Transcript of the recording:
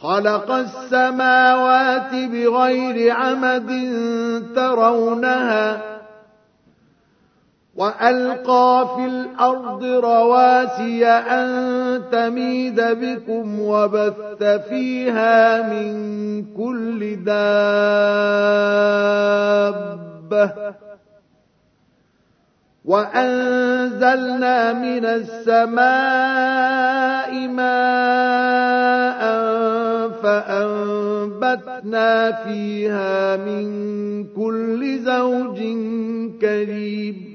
خلق السماوات بغير عمد ترونها وألقى في الأرض رواسي أن تميد بكم وبث فيها من كل دابة وأنزلنا من السماء ماء فأنبتنا فيها من كل زوج كريم